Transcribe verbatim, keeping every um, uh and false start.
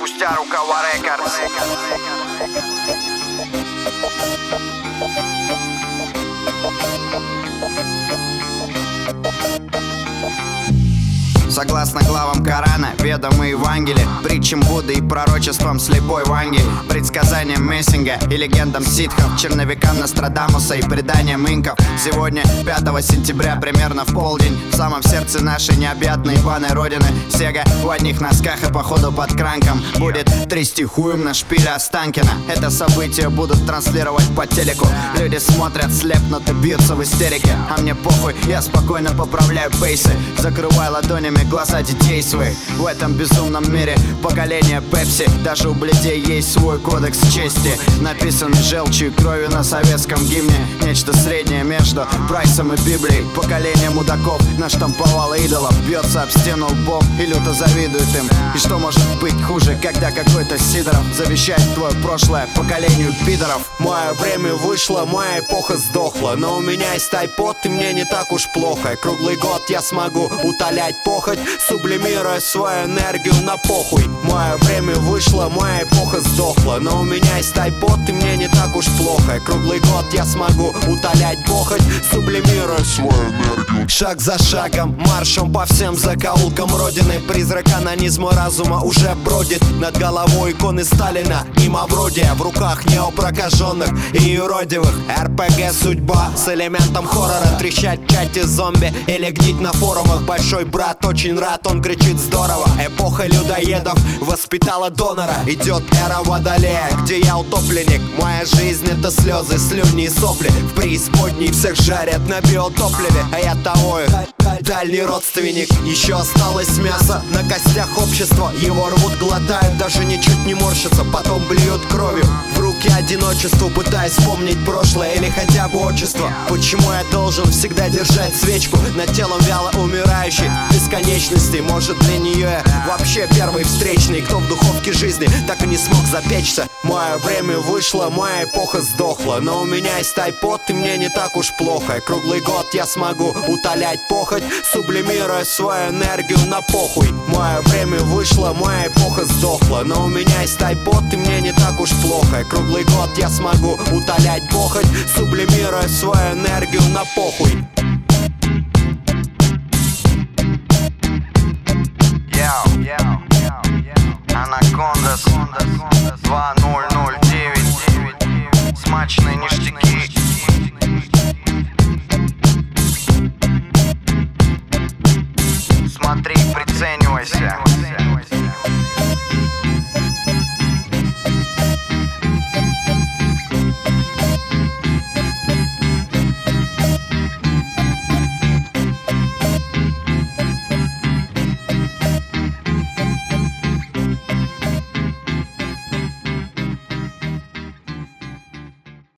спустя рукава рекордс. Согласно главам Корана, ведам и Евангелия, притчам Будды и пророчествам слепой Ванги, предсказаниям Мессинга и легендам ситхов, черновикам Нострадамуса и преданиям инков. Сегодня, пятого сентября, примерно в полдень, в самом сердце нашей необъятной ебаной родины, Сега в одних носках и походу под кранком будет трясти хуем на шпиле Останкина. Это событие будут транслировать по телеку. Люди смотрят, слепнут и бьются в истерике. А мне похуй, я спокойно поправляю пейсы, закрываю ладонями глаза детей своих. В этом безумном мире поколение Пепси. Даже у блядей есть свой кодекс чести, написанный желчью и кровью на советском гимне. Нечто среднее между Прайсом и Библией. Поколение мудаков наштамповало идолов, бьется об стену лбом и люто завидует им. И что может быть хуже, когда какой-то Сидоров завещает твое прошлое поколению пидоров? Мое время вышло, моя эпоха сдохла, но у меня есть айпод, и мне не так уж плохо. И круглый год я смогу утолять похоть, сублимируя свою энергию на похуй. Мое время вышло, моя эпоха сдохла, но у меня есть айпод, и мне не так уж плохо. И круглый год я смогу утолять похоть, сублимируя свою энергию. Шаг за шагом, маршем по всем закоулкам родины. Призрак анонизма разума уже бродит над головой иконы Сталина и Мавродия. В руках неопрокаженных и юродивых РПГ судьба с элементом хоррора. Трещать в чате зомби или гнить на форумах. Большой брат очень рад, он кричит здорово. Эпоха людоедов воспитала донора. Идет эра водолея, где я утопленник. Моя жизнь это слезы, слюни и сопли. В преисподней всех жарят на биотопливе, а я того их дальний родственник. Еще осталось мясо на костях общества. Его рвут, глотают, даже ничуть не морщатся. Потом блюют кровью в руки одиночеству, пытаясь вспомнить прошлое или хотя бы отчество. Почему я должен всегда держать свечку над телом вяло умирающей бесконечности? Может, для нее я вообще первый встречный, кто в духовке жизни так и не смог запечься. Мое время вышло, моя эпоха сдохла, но у меня есть айпод, и мне не так уж плохо. И круглый год я смогу утолять похоть, сублимируя свою энергию на похуй. Мое время вышло, моя эпоха сдохла, но у меня есть айпод, и мне не так уж плохо. И круглый год я смогу утолять похоть, сублимируя свою энергию на похуй. Анакондас два ноль ноль девять. Смачные ништяки. Смотри, приценивайся.